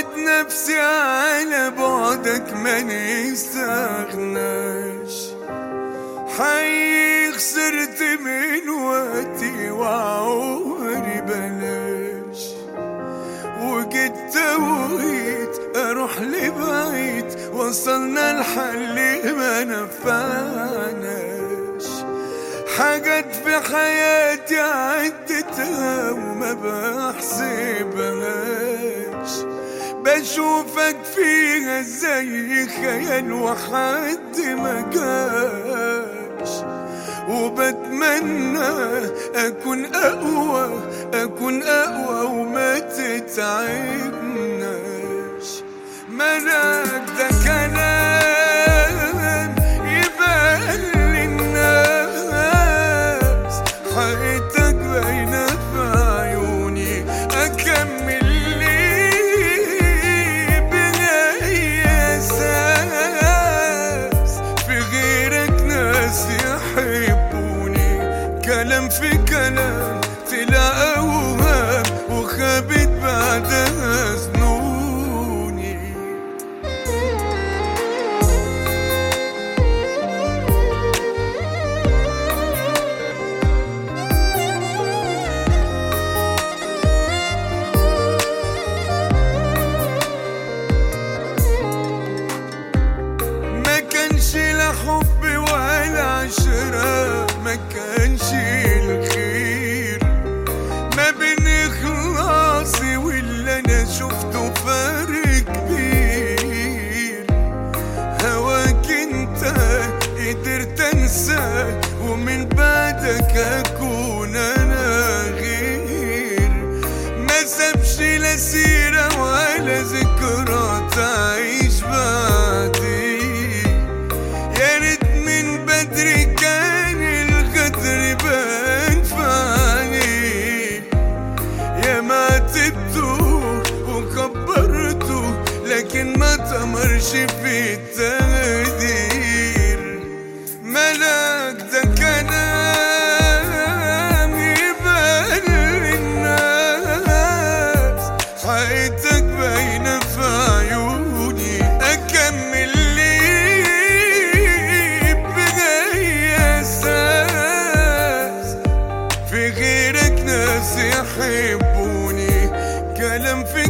عود نفسي على بعدك ما نستغناش. حي خسرت من وقتي وعمري بلاش، وجيت توهيت اروح لبعيد وصلنا لحل ما نفعناش. حاجات في حياتي عدتها وما بحسبهاش، بشوفك فيها زي خيال وحد ما جاش. وبتمنى أكون أقوى وما تتعبناش. ملاك ده كلام يبان للناس، حقيقتك باينة في عيوني. أكمل ليه بغير أساس؟ في غيرك ناس يحبوني، كلام في كلام طلع أوهام وخابت بعدها ظنوني. ما كانش لا حب ولا عشرة، ما كانش الخير ما بين إخلاصي واللي أنا شفته فرق كبير. هواك انت قدرت انساك ومن بعدك أكون أنا غير. ما سابش لا سيرة ولا ذكرى تعيش بعدي. يا ريت من بدري كان الغدر بان في عينيه. يا ما عاتبته وكبرته لكن ما تمرش في التقدير. ملاك ده كلام يبان للناس، حقيقتك باينة في عيوني. أكمل ليه بغير أساس؟ في غيرك ناس يحبوني، كلام في